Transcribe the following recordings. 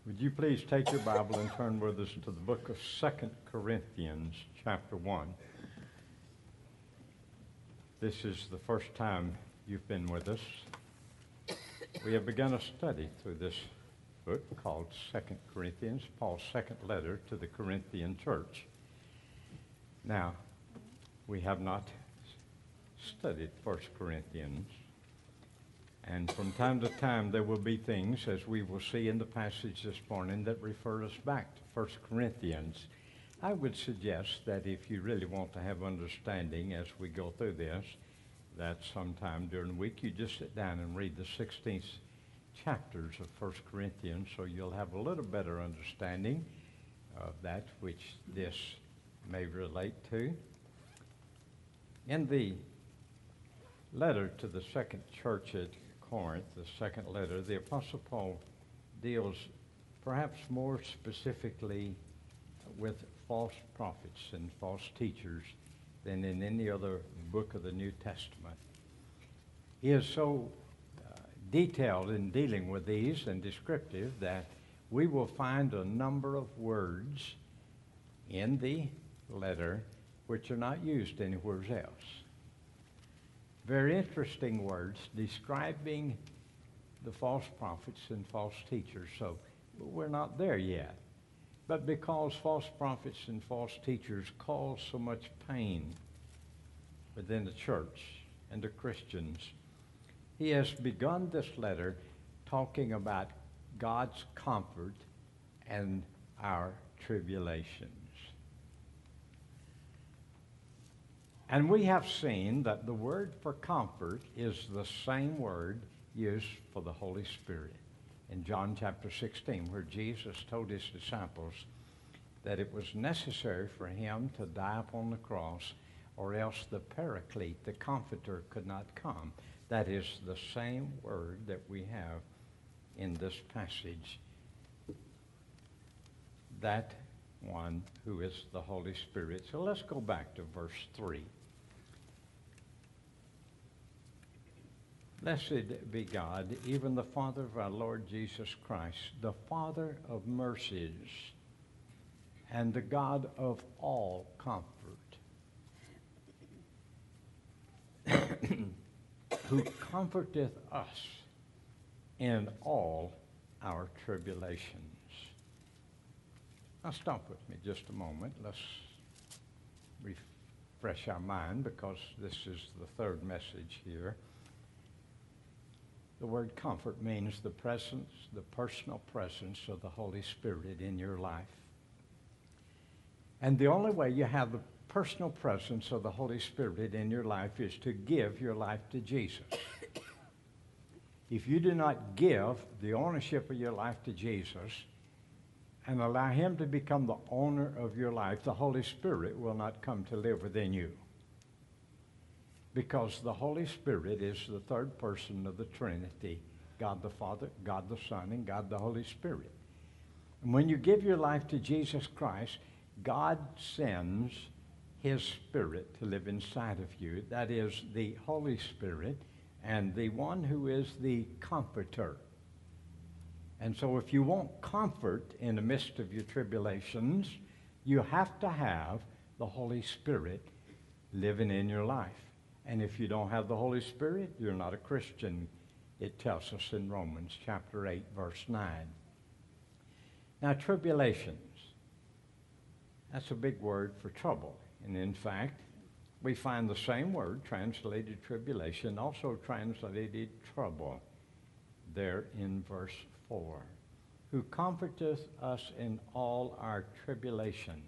Would you please take your Bible and turn with us to the book of 2 Corinthians, chapter 1. This is the first time you've been with us. We have begun a study through this book called 2 Corinthians, Paul's second letter to the Corinthian church. Now, we have not studied 1 Corinthians, and from time to time there will be things, as we will see in the passage this morning, that refer us back to 1 Corinthians. I would suggest that if you really want to have understanding as we go through this, that sometime during the week you just sit down and read the 16th chapters of 1 Corinthians, so you'll have a little better understanding of that which this may relate to. In the letter to the second church at Corinth, the second letter, the Apostle Paul deals perhaps more specifically with false prophets and false teachers than in any other book of the New Testament. He is so detailed in dealing with these and descriptive that we will find a number of words in the letter which are not used anywhere else. Very interesting words describing the false prophets and false teachers. So we're not there yet. But because false prophets and false teachers cause so much pain within the church and the Christians, he has begun this letter talking about God's comfort and our tribulations. And we have seen that the word for comfort is the same word used for the Holy Spirit. In John chapter 16, where Jesus told his disciples that it was necessary for him to die upon the cross, or else the Paraclete, the Comforter, could not come. That is the same word that we have in this passage. That one who is the Holy Spirit. So let's go back to verse 3. Blessed be God, even the Father of our Lord Jesus Christ, the Father of mercies and the God of all comfort, who comforteth us in all our tribulations. Now stop with me just a moment. Let's refresh our mind, because this is the third message here. The word comfort means the presence, the personal presence of the Holy Spirit in your life. And the only way you have the personal presence of the Holy Spirit in your life is to give your life to Jesus. If you do not give the ownership of your life to Jesus and allow him to become the owner of your life, the Holy Spirit will not come to live within you. Because the Holy Spirit is the third person of the Trinity, God the Father, God the Son, and God the Holy Spirit. And when you give your life to Jesus Christ, God sends his Spirit to live inside of you. That is the Holy Spirit, and the one who is the Comforter. And so if you want comfort in the midst of your tribulations, you have to have the Holy Spirit living in your life. And if you don't have the Holy Spirit, you're not a Christian. It tells us in Romans chapter 8, verse 9. Now, tribulations, that's a big word for trouble. And in fact, we find the same word translated tribulation, also translated trouble, there in verse 4. Who comforteth us in all our tribulations,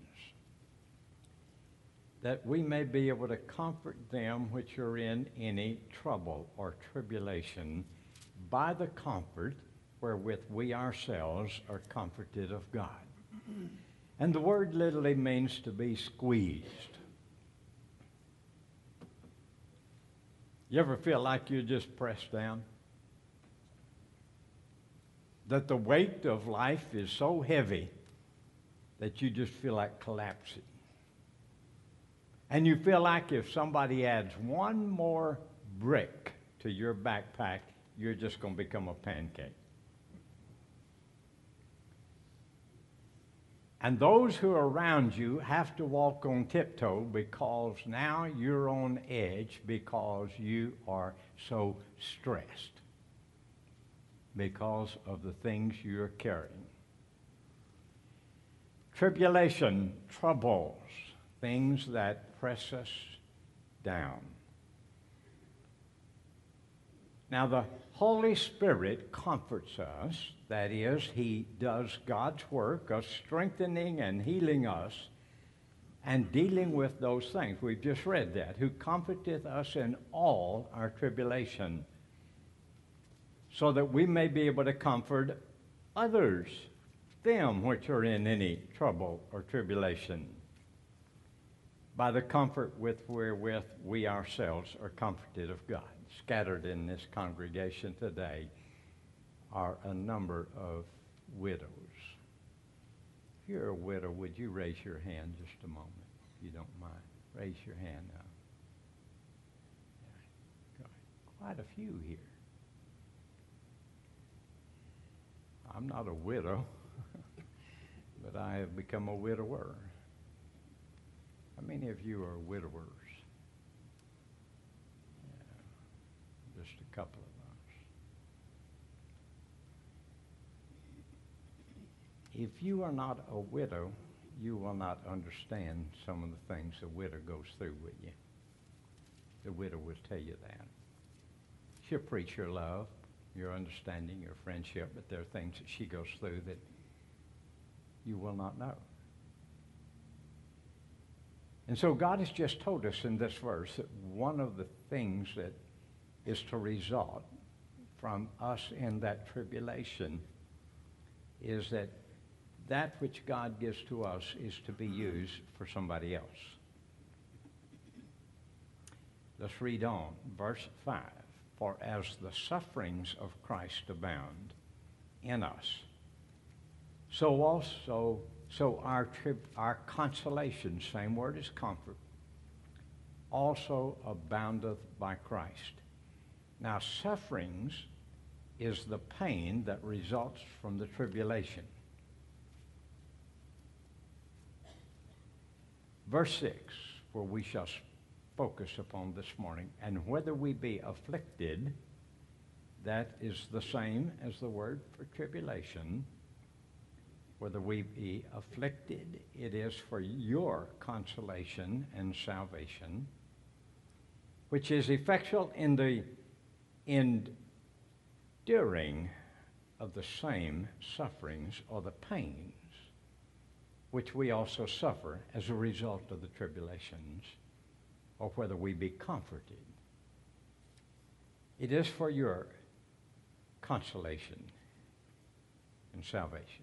that we may be able to comfort them which are in any trouble or tribulation by the comfort wherewith we ourselves are comforted of God. And the word literally means to be squeezed. You ever feel like you're just pressed down? That the weight of life is so heavy that you just feel like collapsing. And you feel like if somebody adds one more brick to your backpack, you're just going to become a pancake. And those who are around you have to walk on tiptoe because now you're on edge because you are so stressed because of the things you're carrying. Tribulation, troubles, things that press us down. Now, the Holy Spirit comforts us. That is, He does God's work of strengthening and healing us and dealing with those things. We've just read that. Who comforteth us in all our tribulation, so that we may be able to comfort others, them which are in any trouble or tribulation, by the comfort wherewith we ourselves are comforted of God. Scattered in this congregation today are a number of widows. If you're a widow, would you raise your hand just a moment, if you don't mind? Raise your hand now. Quite a few here. I'm not a widow, but I have become a widower. How many of you are widowers? Yeah, just a couple of us. If you are not a widow, you will not understand some of the things a widow goes through with you. The widow will tell you that. She'll preach your love, your understanding, your friendship, but there are things that she goes through that you will not know. And so God has just told us in this verse that one of the things that is to result from us in that tribulation is that which God gives to us is to be used for somebody else. Let's read on, verse 5. For as the sufferings of Christ abound in us, so also our consolation, same word as comfort, also aboundeth by Christ. Now, sufferings is the pain that results from the tribulation. Verse 6, where we shall focus upon this morning, and whether we be afflicted, that is the same as the word for tribulation. Whether we be afflicted, it is for your consolation and salvation, which is effectual in the enduring of the same sufferings or the pains which we also suffer as a result of the tribulations, or whether we be comforted. It is for your consolation and salvation.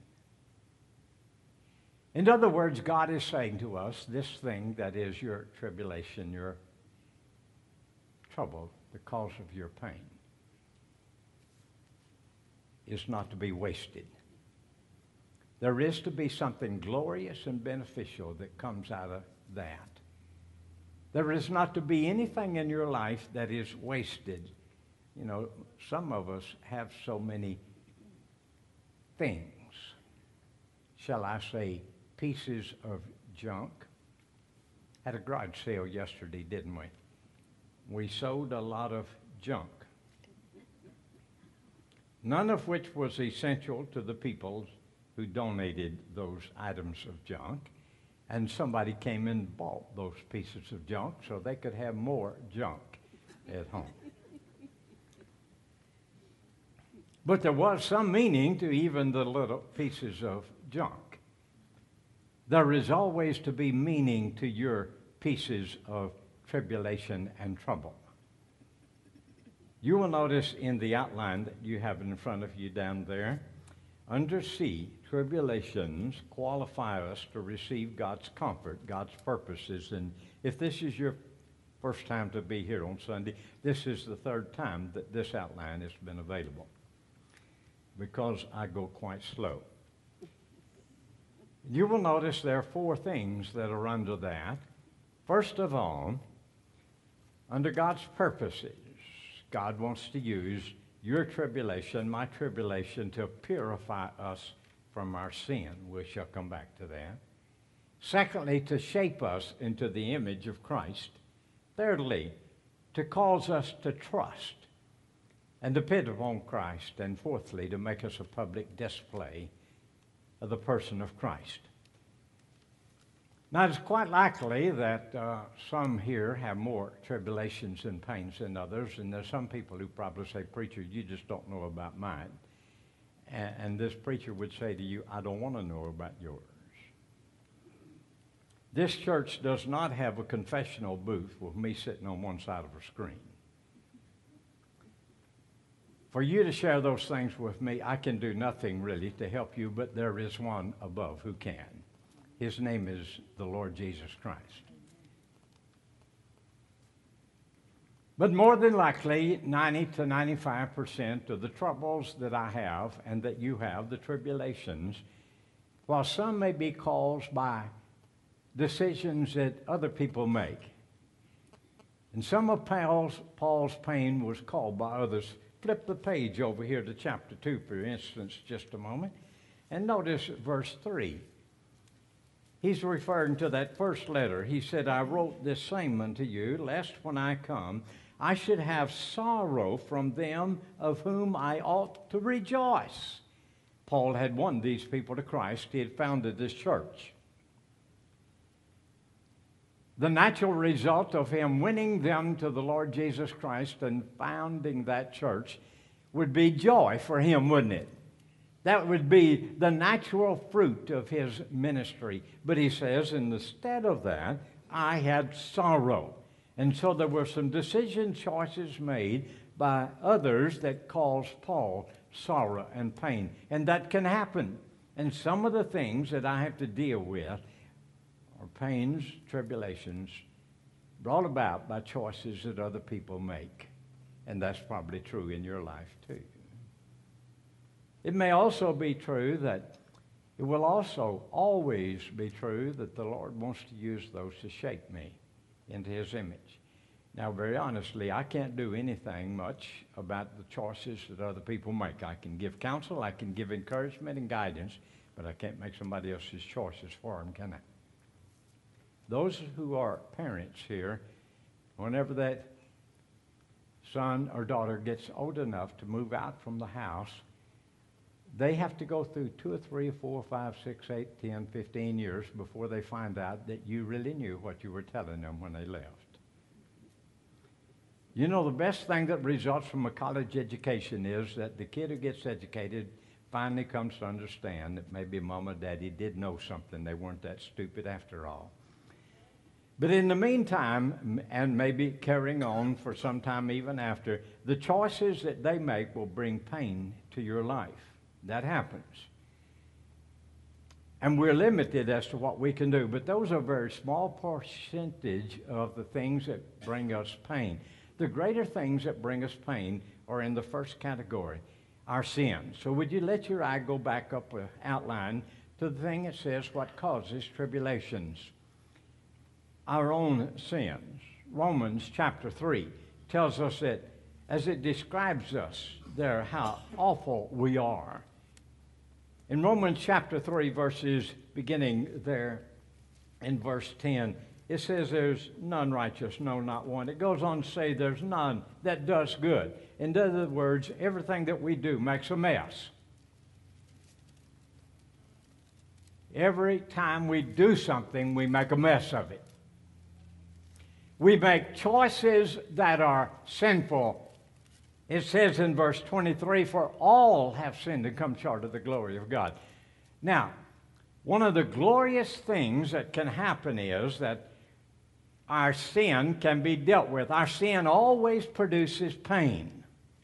In other words, God is saying to us, this thing that is your tribulation, your trouble, the cause of your pain, is not to be wasted. There is to be something glorious and beneficial that comes out of that. There is not to be anything in your life that is wasted. You know, some of us have so many things, shall I say, pieces of junk. Had a garage sale yesterday, didn't we? We sold a lot of junk, none of which was essential to the people who donated those items of junk. And somebody came and bought those pieces of junk so they could have more junk at home. But there was some meaning to even the little pieces of junk. There is always to be meaning to your pieces of tribulation and trouble. You will notice in the outline that you have in front of you down there, under C, tribulations qualify us to receive God's comfort, God's purposes. And if this is your first time to be here on Sunday, this is the third time that this outline has been available, because I go quite slow. You will notice there are four things that are under that. First of all, under God's purposes, God wants to use your tribulation, my tribulation, to purify us from our sin. We shall come back to that. Secondly, to shape us into the image of Christ. Thirdly, to cause us to trust and depend upon Christ. And fourthly, to make us a public display of the person of Christ. Now, it's quite likely that some here have more tribulations and pains than others, and there's some people who probably say, "Preacher, you just don't know about mine." And this preacher would say to you, "I don't want to know about yours." This church does not have a confessional booth with me sitting on one side of a screen. For you to share those things with me, I can do nothing really to help you, but there is one above who can. His name is the Lord Jesus Christ. But more than likely, 90 to 95% of the troubles that I have and that you have, the tribulations, while some may be caused by decisions that other people make, and some of Paul's pain was caused by others. Flip the page over here to chapter 2, for instance, just a moment, and notice verse 3. He's referring to that first letter. He said, "I wrote this same unto you, lest when I come, I should have sorrow from them of whom I ought to rejoice." Paul had won these people to Christ. He had founded this church. The natural result of him winning them to the Lord Jesus Christ and founding that church would be joy for him, wouldn't it? That would be the natural fruit of his ministry. But he says, instead of that, I had sorrow. And so there were some decision choices made by others that caused Paul sorrow and pain. And that can happen. And some of the things that I have to deal with are pains, tribulations, brought about by choices that other people make. And that's probably true in your life too. It may also be true that it will also always be true that the Lord wants to use those to shape me into his image. Now, very honestly, I can't do anything much about the choices that other people make. I can give counsel, I can give encouragement and guidance, but I can't make somebody else's choices for them, can I? Those who are parents here, whenever that son or daughter gets old enough to move out from the house, they have to go through 2 or 3 or 4 or 5, 6, 8, 10, 15 years before they find out that you really knew what you were telling them when they left. You know, the best thing that results from a college education is that the kid who gets educated finally comes to understand that maybe mom or daddy did know something. They weren't that stupid after all. But in the meantime, and maybe carrying on for some time even after, the choices that they make will bring pain to your life. That happens. And we're limited as to what we can do, but those are a very small percentage of the things that bring us pain. The greater things that bring us pain are in the first category, our sins. So would you let your eye go back up an outline to the thing that says what causes tribulations? Our own sins. Romans chapter 3 tells us that as it describes us there, how awful we are. In Romans chapter 3, verses beginning there in verse 10, it says there's none righteous, no, not one. It goes on to say there's none that does good. In other words, everything that we do makes a mess. Every time we do something, we make a mess of it. We make choices that are sinful. It says in verse 23, for all have sinned and come short of the glory of God. Now, one of the glorious things that can happen is that our sin can be dealt with. Our sin always produces pain.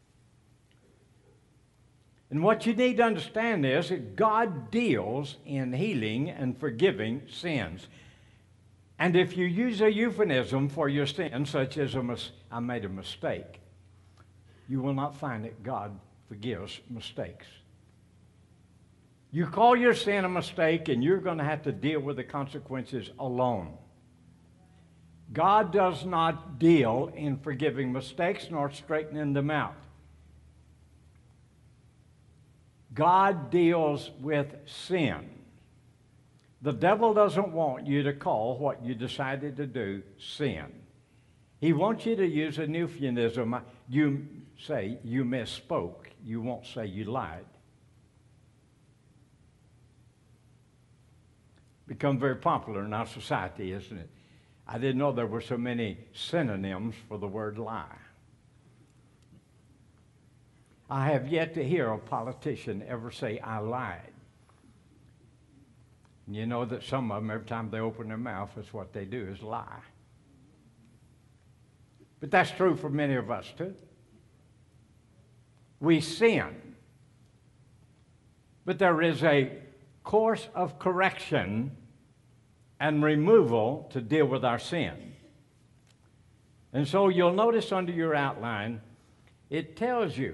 And what you need to understand is that God deals in healing and forgiving sins. And if you use a euphemism for your sin, such as I made a mistake, you will not find that God forgives mistakes. You call your sin a mistake, and you're going to have to deal with the consequences alone. God does not deal in forgiving mistakes nor straightening them out. God deals with sin. The devil doesn't want you to call what you decided to do sin. He wants you to use a euphemism. You say you misspoke. You won't say you lied. Become very popular in our society, isn't it? I didn't know there were so many synonyms for the word lie. I have yet to hear a politician ever say, I lied. You know that some of them, every time they open their mouth, that's what they do, is lie. But that's true for many of us, too. We sin. But there is a course of correction and removal to deal with our sin. And so you'll notice under your outline, it tells you,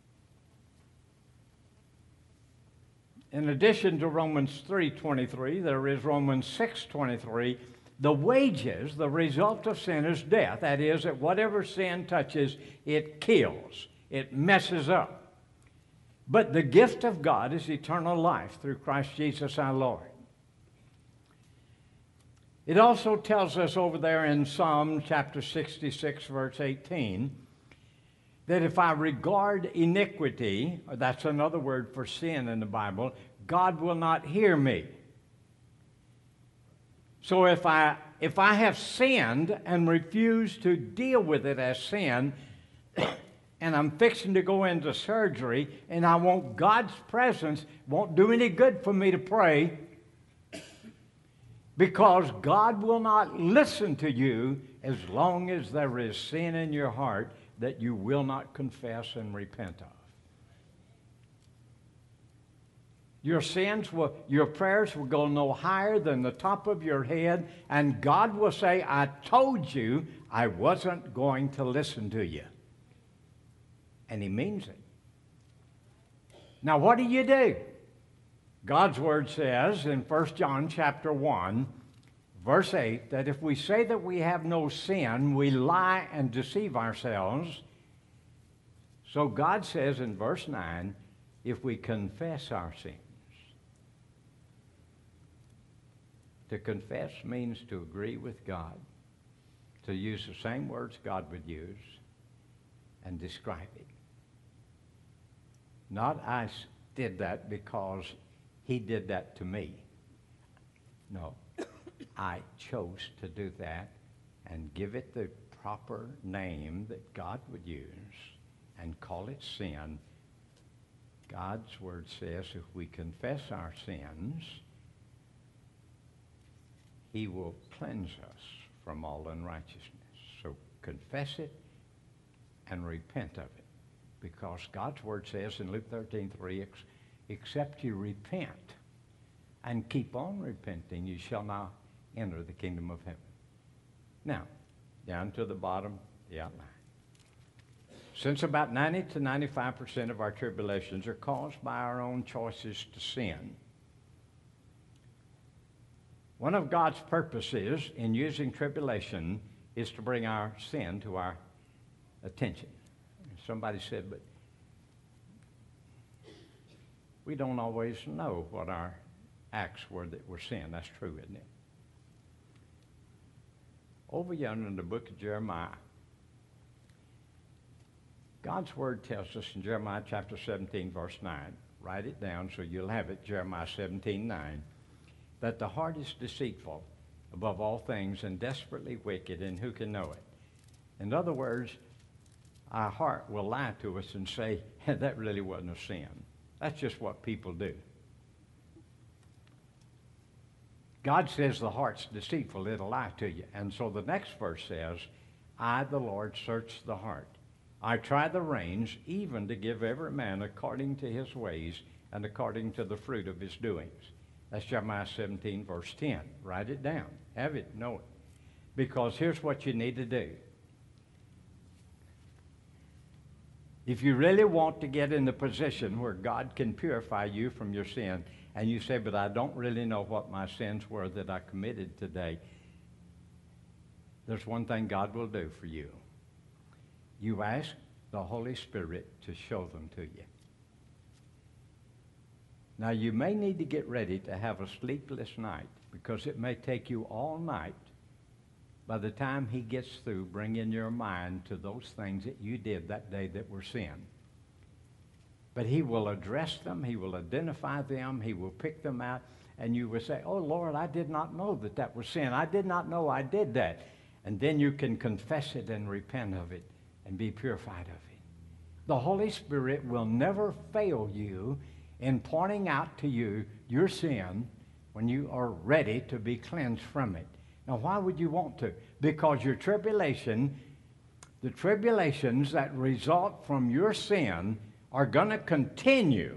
in addition to Romans 3:23, there is Romans 6:23. The wages, the result of sin is death. That is, that whatever sin touches, it kills. It messes up. But the gift of God is eternal life through Christ Jesus our Lord. It also tells us over there in Psalm chapter 66, verse 18, that if I regard iniquity, that's another word for sin in the Bible, God will not hear me. So if I have sinned and refuse to deal with it as sin, and I'm fixing to go into surgery, and I want God's presence, won't do any good for me to pray, because God will not listen to you as long as there is sin in your heart that you will not confess and repent of. Your prayers will go no higher than the top of your head, and God will say, I told you I wasn't going to listen to you. And He means it. Now, what do? God's Word says in 1 John chapter 1, verse 8, that if we say that we have no sin, we lie and deceive ourselves. So God says in verse 9, if we confess our sins. To confess means to agree with God, to use the same words God would use, and describe it. Not I did that because He did that to me. No, I chose to do that and give it the proper name that God would use and call it sin. God's Word says if we confess our sins, He will cleanse us from all unrighteousness. So confess it and repent of it. Because God's Word says in Luke 13:3, except you repent and keep on repenting, you shall not enter the kingdom of heaven. Now, down to the bottom, the outline. Since about 90 to 95% of our tribulations are caused by our own choices to sin, one of God's purposes in using tribulation is to bring our sin to our attention. Somebody said, but we don't always know what our acts were that were sin. That's true, isn't it? Over yonder in the book of Jeremiah, God's Word tells us in Jeremiah chapter 17, verse 9, write it down so you'll have it, Jeremiah 17:9, that the heart is deceitful above all things and desperately wicked, and who can know it? In other words, our heart will lie to us and say, that really wasn't a sin. That's just what people do. God says the heart's deceitful, it'll lie to you. And so the next verse says, I, the Lord, search the heart. I try the reins, even to give every man according to his ways and according to the fruit of his doings. That's Jeremiah 17, verse 10. Write it down. Have it. Know it. Because here's what you need to do. If you really want to get in the position where God can purify you from your sin, and you say, but I don't really know what my sins were that I committed today, there's one thing God will do for you. You ask the Holy Spirit to show them to you. Now, you may need to get ready to have a sleepless night because it may take you all night by the time he gets through bringing your mind to those things that you did that day that were sin. But he will address them, he will identify them, he will pick them out, and you will say, oh, Lord, I did not know that that was sin. I did not know I did that. And then you can confess it and repent of it and be purified of it. The Holy Spirit will never fail you in pointing out to you your sin when you are ready to be cleansed from it. Now, why would you want to? Because your tribulation, the tribulations that result from your sin are going to continue.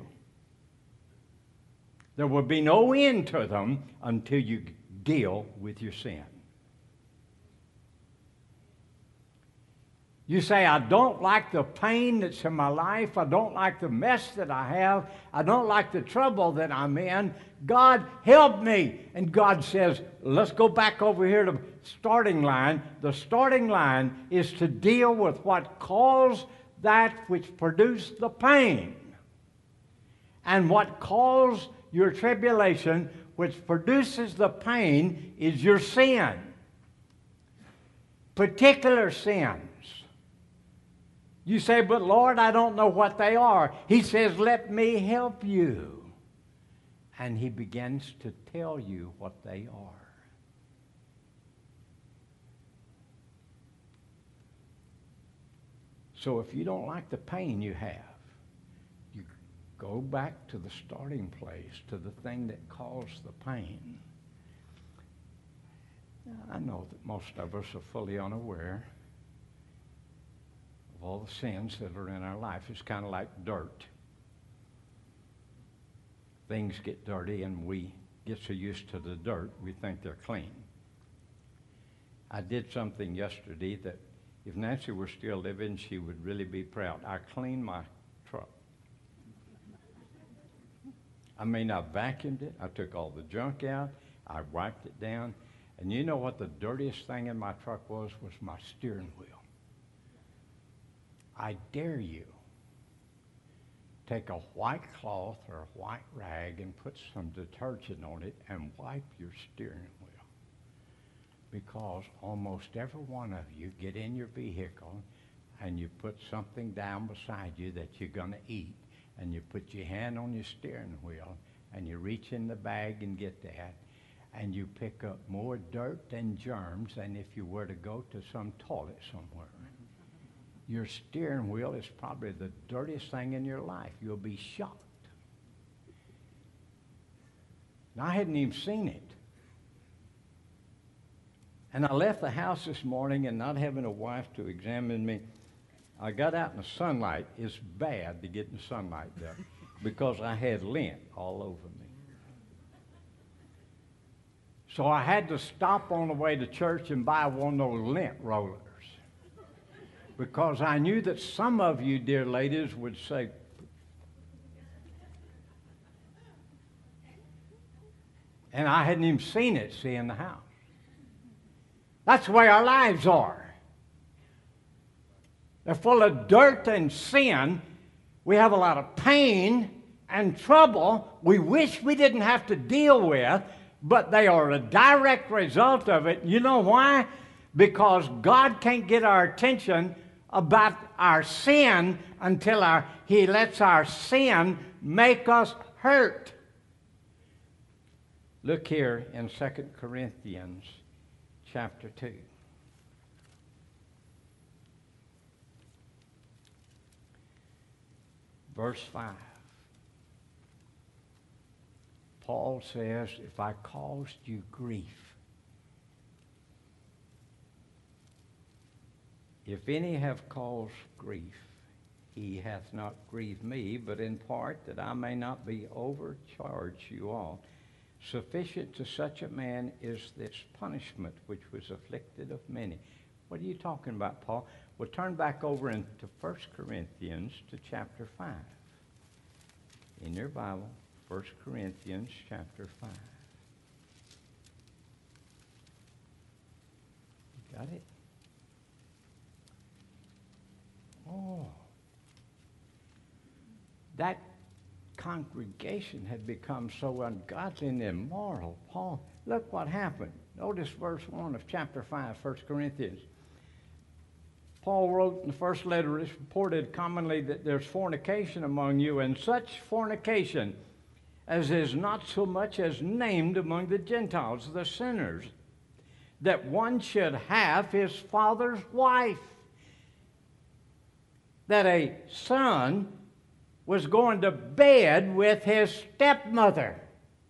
There will be no end to them until you deal with your sin. You say, I don't like the pain that's in my life. I don't like the mess that I have. I don't like the trouble that I'm in. God, help me. And God says, let's go back over here to the starting line. The starting line is to deal with what caused that which produced the pain. And what caused your tribulation, which produces the pain, is your sin. Particular sins. You say, but Lord, I don't know what they are. He says, let me help you. And he begins to tell you what they are. So if you don't like the pain you have, you go back to the starting place, to the thing that caused the pain. I know that most of us are fully unaware of all the sins that are in our life. It's kind of like dirt. Things get dirty and we get so used to the dirt, we think they're clean. I did something yesterday that if Nancy were still living, she would really be proud. I cleaned my truck. I mean, I vacuumed it. I took all the junk out. I wiped it down. And you know what the dirtiest thing in my truck was my steering wheel. I dare you, take a white cloth or a white rag and put some detergent on it and wipe your steering wheel. Because almost every one of you get in your vehicle and you put something down beside you that you're going to eat, and you put your hand on your steering wheel and you reach in the bag and get that, and you pick up more dirt and germs than if you were to go to some toilet somewhere. Your steering wheel is probably the dirtiest thing in your life. You'll be shocked. Now, I hadn't even seen it. And I left the house this morning, and not having a wife to examine me, I got out in the sunlight. It's bad to get in the sunlight there because I had lint all over me. So I had to stop on the way to church and buy one of those lint rollers. Because I knew that some of you, dear ladies, would say, and I hadn't even seen it, in the house. That's the way our lives are. They're full of dirt and sin. We have a lot of pain and trouble we wish we didn't have to deal with, but they are a direct result of it. You know why? Because God can't get our attention about our sin until he lets our sin make us hurt. Look here in 2 Corinthians chapter 2. Verse 5. Paul says, if I caused you grief, if any have caused grief, he hath not grieved me, but in part that I may not be overcharged you all. Sufficient to such a man is this punishment which was afflicted of many. What are you talking about, Paul? Well, turn back over into 1 Corinthians to chapter 5. In your Bible, 1 Corinthians chapter 5. You got it? Oh. That congregation had become so ungodly and immoral. Paul, look what happened. Notice verse 1 of chapter 5, 1 Corinthians. Paul wrote in the first letter, it's reported commonly that there's fornication among you, and such fornication as is not so much as named among the Gentiles, the sinners, that one should have his father's wife. That a son was going to bed with his stepmother.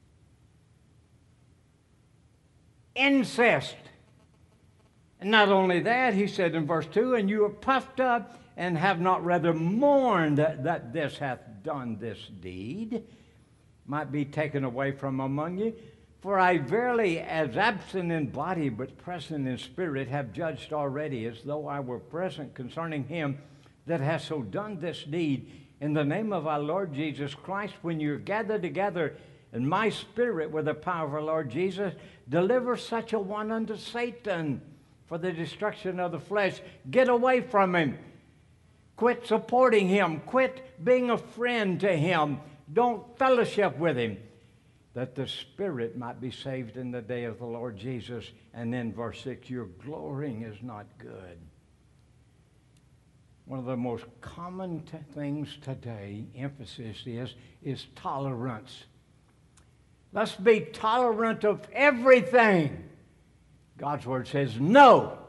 Incest. And not only that, he said in verse 2, and you are puffed up and have not rather mourned that this hath done this deed, might be taken away from among you. For I verily, as absent in body but present in spirit, have judged already, as though I were present, concerning him that hath so done this deed. In the name of our Lord Jesus Christ, when you're gathered together in my spirit with the power of our Lord Jesus, deliver such a one unto Satan for the destruction of the flesh. Get away from him. Quit supporting him. Quit being a friend to him. Don't fellowship with him, that the spirit might be saved in the day of the Lord Jesus. And then verse 6, your glorying is not good. One of the most common things today, emphasis is tolerance. Let's be tolerant of everything. God's word says no.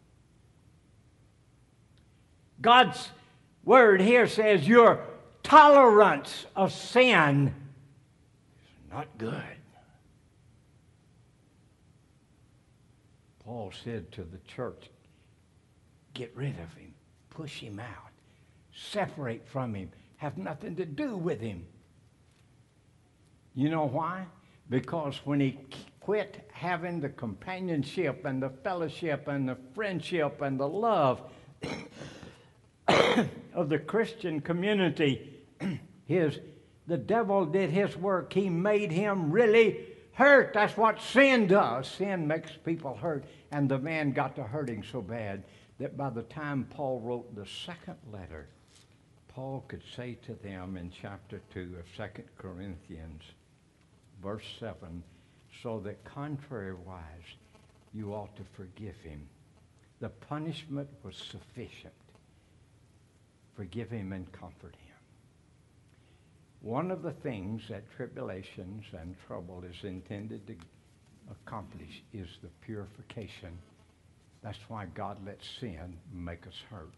God's word here says your tolerance of sin is not good. Paul said to the church, get rid of him, push him out, separate from him, have nothing to do with him. You know why? Because when he quit having the companionship and the fellowship and the friendship and the love of the Christian community, the devil did his work. He made him really hurt. That's what sin does. Sin makes people hurt. And the man got to hurting so bad that by the time Paul wrote the second letter, Paul could say to them in chapter 2 of 2 Corinthians, verse 7, so that contrariwise you ought to forgive him. The punishment was sufficient. Forgive him and comfort him. One of the things that tribulations and trouble is intended to accomplish is the purification. That's why God lets sin make us hurt.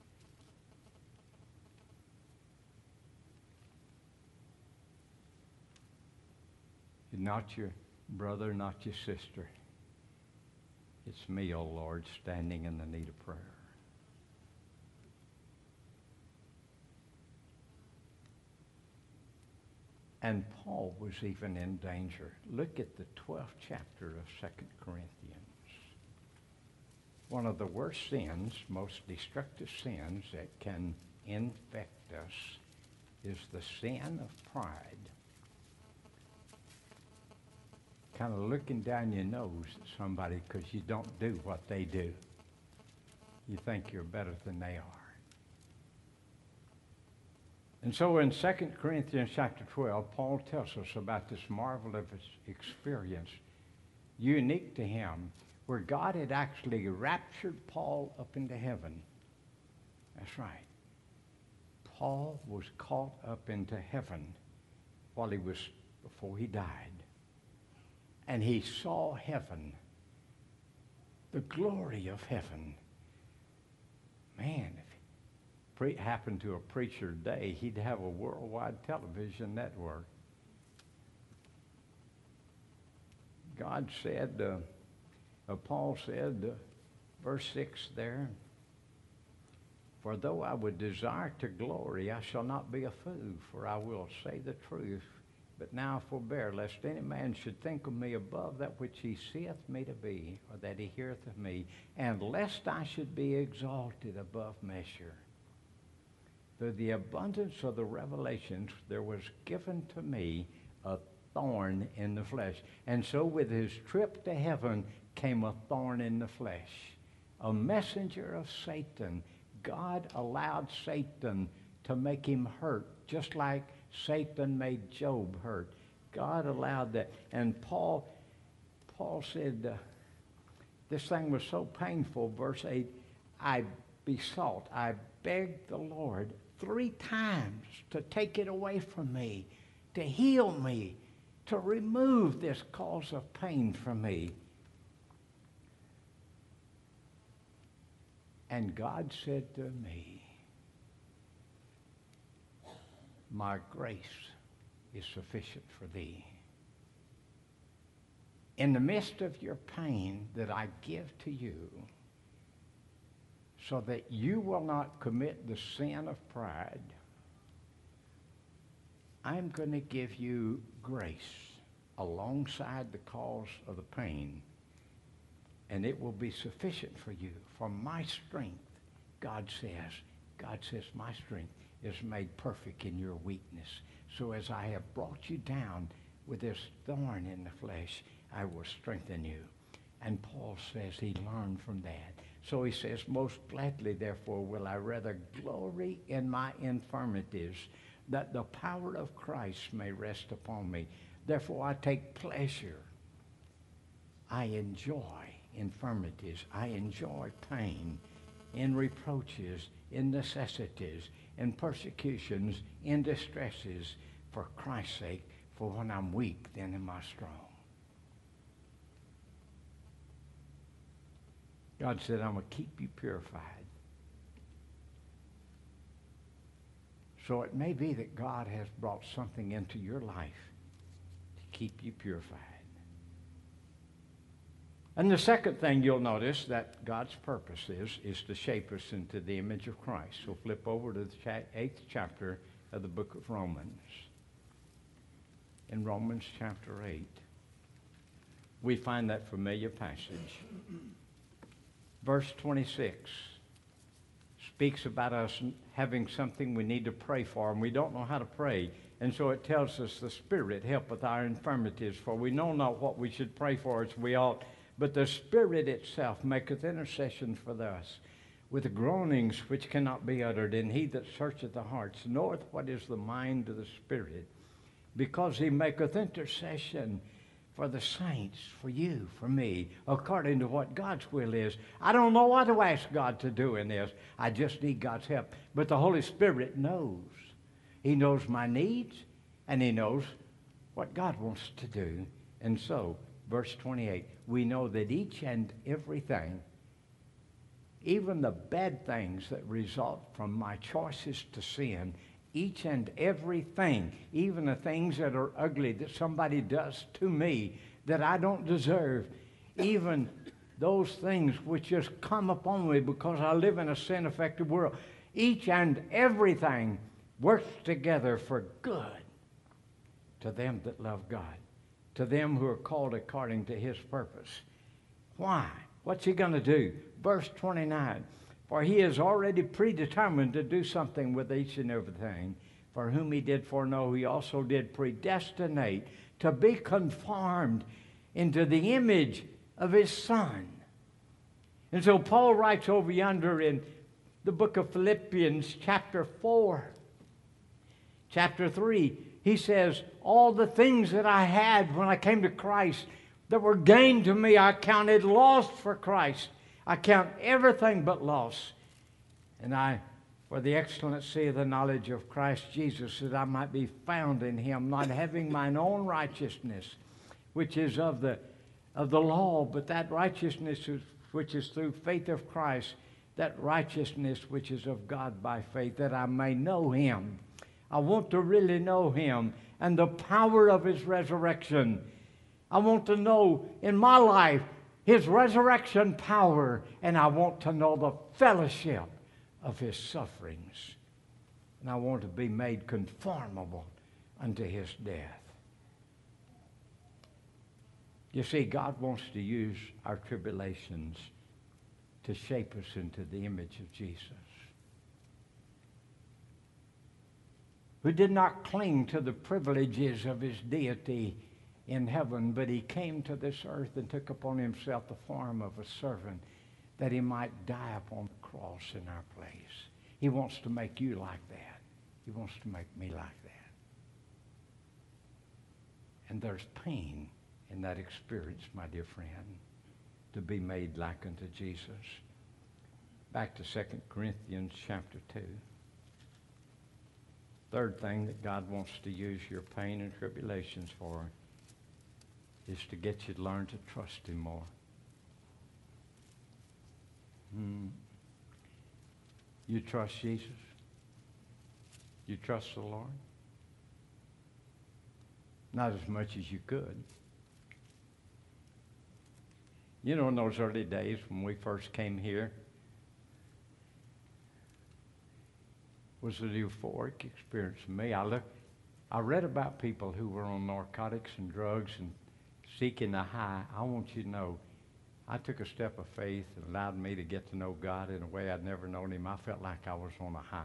Not your brother, not your sister. It's me, O Lord, standing in the need of prayer. And Paul was even in danger. Look at the 12th chapter of 2 Corinthians. One of the worst sins, most destructive sins that can infect us is the sin of pride. Kind of looking down your nose at somebody because you don't do what they do. You think you're better than they are. And so in 2 Corinthians chapter 12, Paul tells us about this marvelous experience, unique to him, where God had actually raptured Paul up into heaven. That's right. Paul was caught up into heaven before he died. And he saw heaven, the glory of heaven. Man, if it happened to a preacher today, he'd have a worldwide television network. God said, Paul said, verse 6 there, for though I would desire to glory, I shall not be a fool, for I will say the truth. But now forbear, lest any man should think of me above that which he seeth me to be, or that he heareth of me, and lest I should be exalted above measure. Through the abundance of the revelations, there was given to me a thorn in the flesh. And so with his trip to heaven came a thorn in the flesh. A messenger of Satan. God allowed Satan to make him hurt, just like Satan made Job hurt. God allowed that. And Paul said, this thing was so painful, verse 8, I besought, I begged the Lord 3 times to take it away from me, to heal me, to remove this cause of pain from me. And God said to me, my grace is sufficient for thee. In the midst of your pain that I give to you, so that you will not commit the sin of pride, I'm going to give you grace alongside the cause of the pain, and it will be sufficient for you. For my strength, God says, my strength is made perfect in your weakness. So as I have brought you down with this thorn in the flesh, I will strengthen you. And Paul says he learned from that. So he says, most gladly, therefore, will I rather glory in my infirmities, that the power of Christ may rest upon me. Therefore, I take pleasure. I enjoy infirmities. I enjoy pain, in reproaches, in necessities, in persecutions, in distresses, for Christ's sake. For when I'm weak, then am I strong. God said, I'm going to keep you purified. So it may be that God has brought something into your life to keep you purified. And the second thing you'll notice that God's purpose is to shape us into the image of Christ. So flip over to the 8th chapter of the book of Romans. In Romans chapter 8, we find that familiar passage. Verse 26 speaks about us having something we need to pray for, and we don't know how to pray. And so it tells us, the Spirit helpeth our infirmities, for we know not what we should pray for as we ought, but the Spirit itself maketh intercession for us with groanings which cannot be uttered. And he that searcheth the hearts knoweth what is the mind of the Spirit, because he maketh intercession for the saints, for you, for me, according to what God's will is. I don't know what to ask God to do in this. I just need God's help. But the Holy Spirit knows. He knows my needs, and he knows what God wants to do. And so, verse 28, we know that each and everything, even the bad things that result from my choices to sin, each and everything, even the things that are ugly that somebody does to me that I don't deserve, even those things which just come upon me because I live in a sin-affected world, each and everything works together for good to them that love God, to them who are called according to his purpose. Why? What's he going to do? Verse 29. For he is already predetermined to do something with each and everything. For whom he did foreknow, he also did predestinate to be conformed into the image of his Son. And so Paul writes over yonder in the book of Philippians chapter 4, chapter 3, he says, all the things that I had when I came to Christ that were gained to me, I counted lost for Christ. I count everything but loss. And I, for the excellency of the knowledge of Christ Jesus, that I might be found in him, not having mine own righteousness, which is of the law, but that righteousness which is through faith of Christ, that righteousness which is of God by faith, that I may know him. I want to really know him and the power of his resurrection. I want to know in my life his resurrection power, and I want to know the fellowship of his sufferings. And I want to be made conformable unto his death. You see, God wants to use our tribulations to shape us into the image of Jesus, who did not cling to the privileges of his deity in heaven, but he came to this earth and took upon himself the form of a servant, that he might die upon the cross in our place. He wants to make you like that. He wants to make me like that. And there's pain in that experience, my dear friend, to be made like unto Jesus. Back to 2 Corinthians chapter 2. Third thing that God wants to use your pain and tribulations for is to get you to learn to trust him more. You trust Jesus? You trust the Lord? Not as much as you could. You know, in those early days when we first came here, was an euphoric experience for me. I read about people who were on narcotics and drugs and seeking a high. I want you to know, I took a step of faith and allowed me to get to know God in a way I'd never known him. I felt like I was on a high.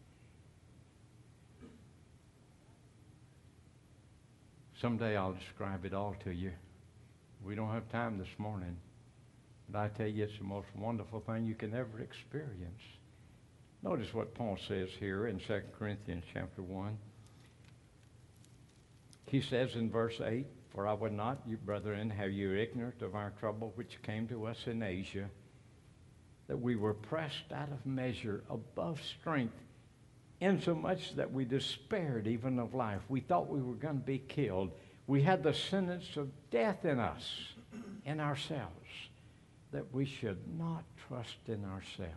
Someday I'll describe it all to you. We don't have time this morning. But I tell you, it's the most wonderful thing you can ever experience. Notice what Paul says here in 2 Corinthians chapter 1. He says in verse 8, "For I would not, you brethren, have you ignorant of our trouble which came to us in Asia, that we were pressed out of measure above strength, insomuch that we despaired even of life." We thought we were going to be killed. We had the sentence of death in us, in ourselves, that we should not trust in ourselves,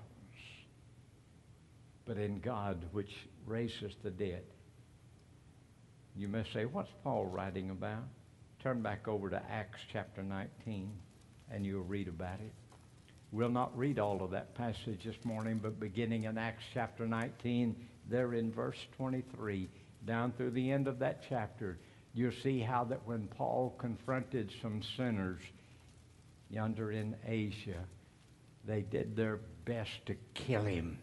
but in God which raises the dead. You may say, what's Paul writing about? Turn back over to Acts chapter 19 and you'll read about it. We'll not read all of that passage this morning, but beginning in Acts chapter 19, there in verse 23, down through the end of that chapter, you'll see how that when Paul confronted some sinners yonder in Asia, they did their best to kill him.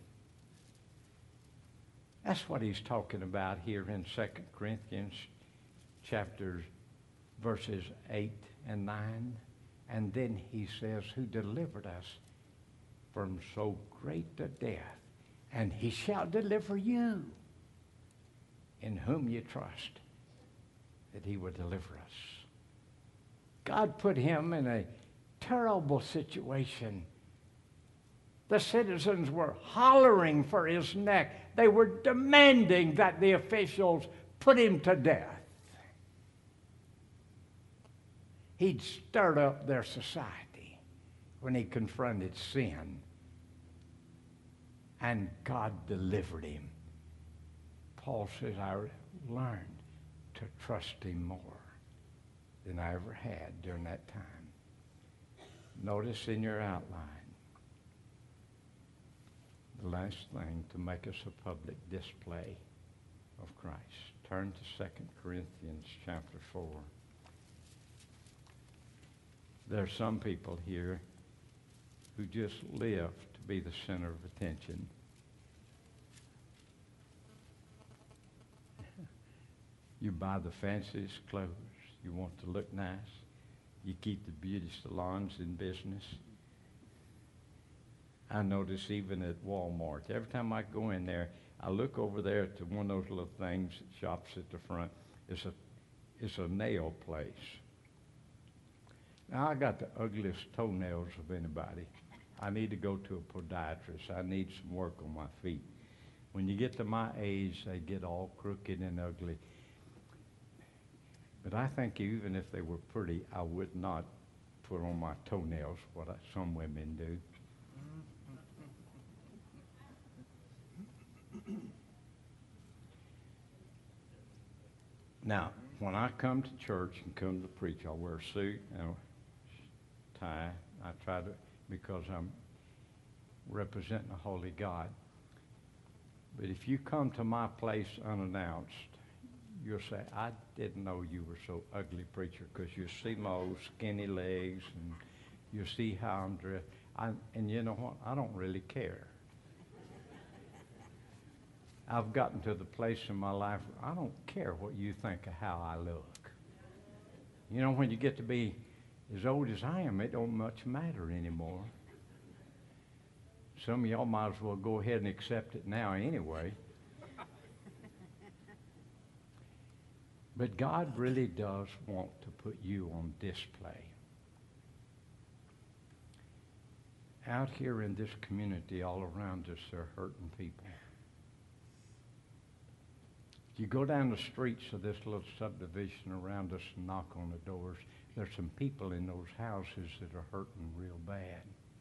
That's what he's talking about here in 2 Corinthians chapters verses 8 and 9. And then he says, who delivered us from so great a death, and he shall deliver you, in whom you trust, that he would deliver us. God put him in a terrible situation. The citizens were hollering for his neck. They were demanding that the officials put him to death. He'd stirred up their society when he confronted sin. And God delivered him. Paul says, I learned to trust him more than I ever had during that time. Notice in your outline, the last thing, to make us a public display of Christ. Turn to 2 Corinthians chapter 4. There are some people here who just live to be the center of attention. You buy the fanciest clothes. You want to look nice. You keep the beauty salons in business. I notice even at Walmart, every time I go in there, I look over there to one of those little things that shops at the front. It's a nail place. Now, I got the ugliest toenails of anybody. I need to go to a podiatrist. I need some work on my feet. When you get to my age, they get all crooked and ugly. But I think even if they were pretty, I would not put on my toenails what some women do. Now, when I come to church and come to preach, I'll wear a suit and a tie. I try to, because I'm representing a holy God. But if you come to my place unannounced, you'll say, I didn't know you were so ugly, preacher, because you see my old skinny legs and you see how I'm dressed. And you know what? I don't really care. I've gotten to the place in my life where I don't care what you think of how I look. You know, when you get to be as old as I am, it don't much matter anymore. Some of y'all might as well go ahead and accept it now anyway. But God really does want to put you on display. Out here in this community, all around us, there are hurting people. You go down the streets of this little subdivision around us and knock on the doors, there's some people in those houses that are hurting real bad.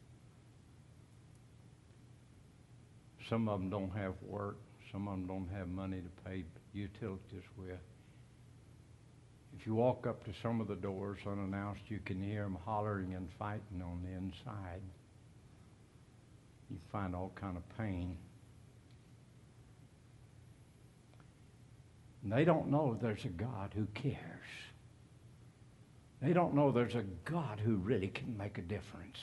Some of them don't have work. Some of them don't have money to pay utilities with. If you walk up to some of the doors unannounced, you can hear them hollering and fighting on the inside. You find all kind of pain. And they don't know there's a God who cares. They don't know there's a God who really can make a difference.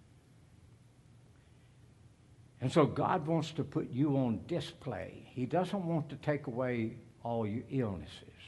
And so God wants to put you on display. He doesn't want to take away all your illnesses.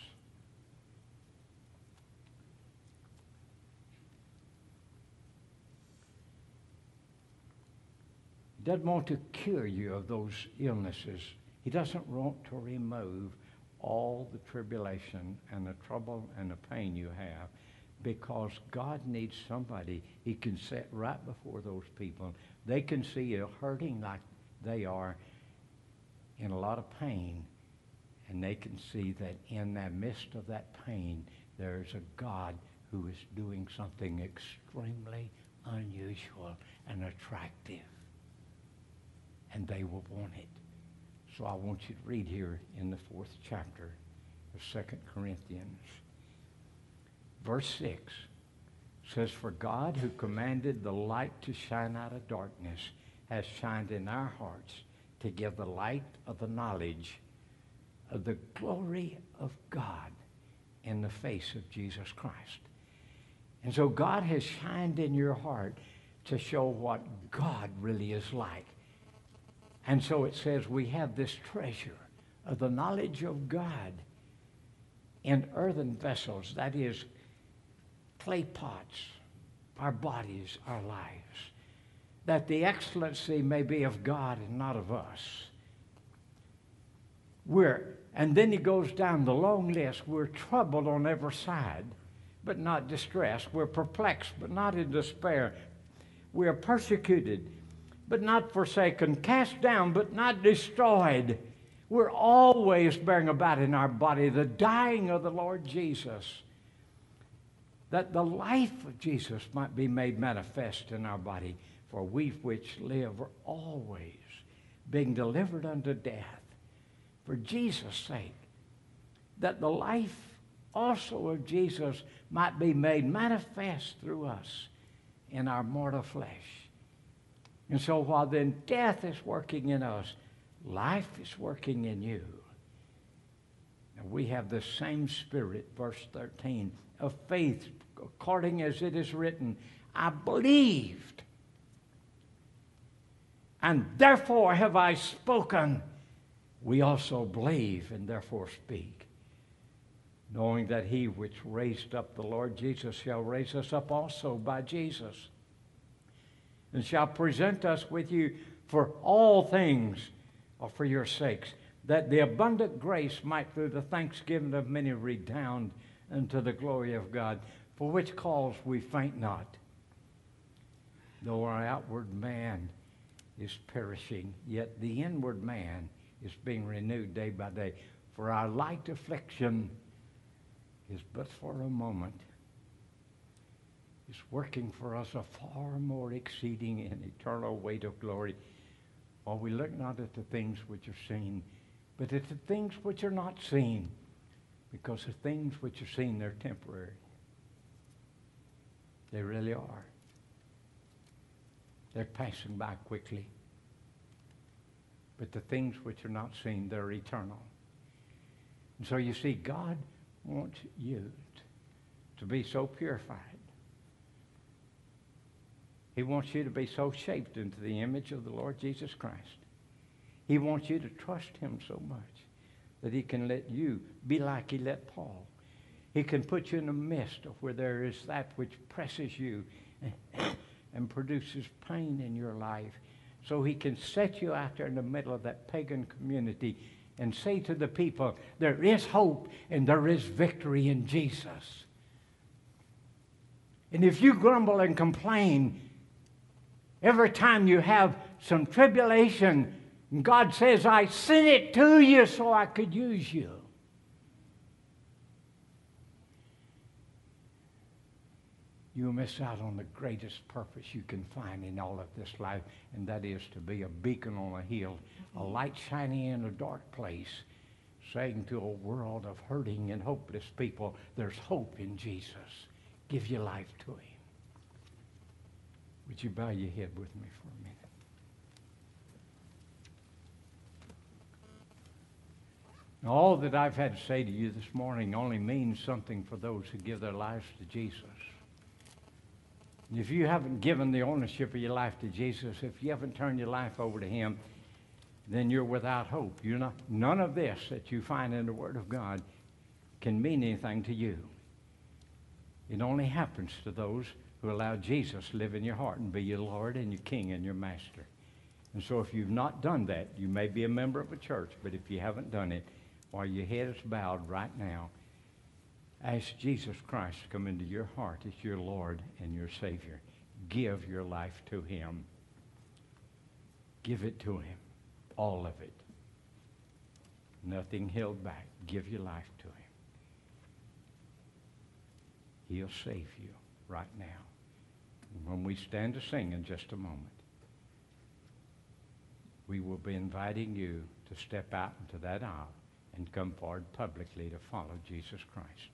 He doesn't want to cure you of those illnesses. He doesn't want to remove all the tribulation and the trouble and the pain you have, because God needs somebody He can set right before those people. They can see you hurting like they are, in a lot of pain, and they can see that in the midst of that pain, there's a God who is doing something extremely unusual and attractive. And they will want it. So I want you to read here in the 4th chapter of 2 Corinthians. Verse 6 says, "For God, who commanded the light to shine out of darkness, has shined in our hearts to give the light of the knowledge of the glory of God in the face of Jesus Christ." And so God has shined in your heart to show what God really is like. And so it says we have this treasure of the knowledge of God in earthen vessels, that is, clay pots, our bodies, our lives, that the excellency may be of God and not of us. And then he goes down the long list. We're troubled on every side, but not distressed. We're perplexed, but not in despair. We are persecuted, but not forsaken, cast down, but not destroyed. We're always bearing about in our body the dying of the Lord Jesus, that the life of Jesus might be made manifest in our body. For we which live are always being delivered unto death for Jesus' sake, that the life also of Jesus might be made manifest through us in our mortal flesh. And so while then death is working in us, life is working in you. And we have the same spirit, verse 13, of faith, according as it is written, I believed, and therefore have I spoken. We also believe and therefore speak, knowing that he which raised up the Lord Jesus shall raise us up also by Jesus, and shall present us with you for all things or for your sakes, that the abundant grace might through the thanksgiving of many redound unto the glory of God, for which cause we faint not. Though our outward man is perishing, yet the inward man is being renewed day by day. For our light affliction is but for a moment, is working for us a far more exceeding and eternal weight of glory. While we look not at the things which are seen, but at the things which are not seen, because the things which are seen, they're temporary. They really are. They're passing by quickly. But the things which are not seen, they're eternal. And so you see, God wants you to be so purified. He wants you to be so shaped into the image of the Lord Jesus Christ. He wants you to trust him so much that he can let you be like he let Paul. He can put you in the midst of where there is that which presses you and produces pain in your life. So he can set you out there in the middle of that pagan community and say to the people, there is hope and there is victory in Jesus. And if you grumble and complain every time you have some tribulation, God says, I sent it to you so I could use you. You'll miss out on the greatest purpose you can find in all of this life, and that is to be a beacon on a hill, a light shining in a dark place, saying to a world of hurting and hopeless people, there's hope in Jesus. Give your life to him. Would you bow your head with me for a minute? Now, all that I've had to say to you this morning only means something for those who give their lives to Jesus. If you haven't given the ownership of your life to Jesus, if you haven't turned your life over to him, then you're without hope. None of this that you find in the Word of God can mean anything to you. It only happens to those who allow Jesus to live in your heart and be your Lord and your King and your Master. And so if you've not done that, you may be a member of a church, but if you haven't done it, while your head is bowed right now, ask Jesus Christ to come into your heart as your Lord and your Savior. Give your life to him. Give it to him. All of it. Nothing held back. Give your life to him. He'll save you right now. When we stand to sing in just a moment, we will be inviting you to step out into that aisle and come forward publicly to follow Jesus Christ.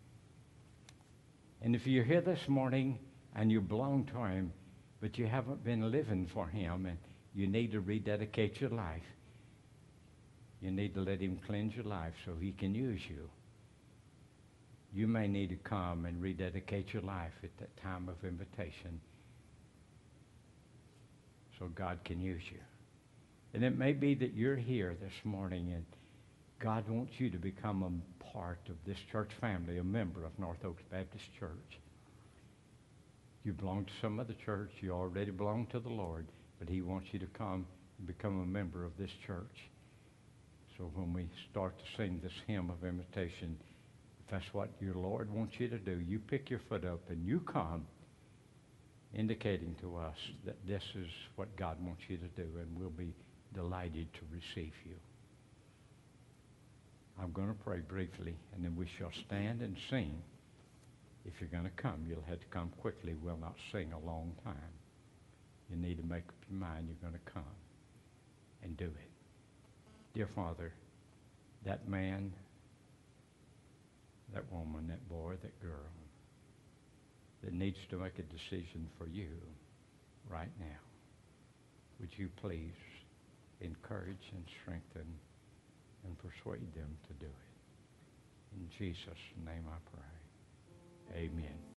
And if you're here this morning and you belong to him, but you haven't been living for him and you need to rededicate your life, you need to let him cleanse your life so he can use you. You may need to come and rededicate your life at that time of invitation so God can use you. And it may be that you're here this morning and God wants you to become a part of this church family, a member of North Oaks Baptist Church. You belong to some other church. You already belong to the Lord, but he wants you to come and become a member of this church. So when we start to sing this hymn of invitation, if that's what your Lord wants you to do, you pick your foot up and you come, indicating to us that this is what God wants you to do, and we'll be delighted to receive you. I'm going to pray briefly, and then we shall stand and sing. If you're going to come, you'll have to come quickly. We'll not sing a long time. You need to make up your mind you're going to come and do it. Dear Father, that man, that woman, that boy, that girl that needs to make a decision for you right now, would you please encourage and strengthen and persuade them to do it. In Jesus' name I pray. Amen.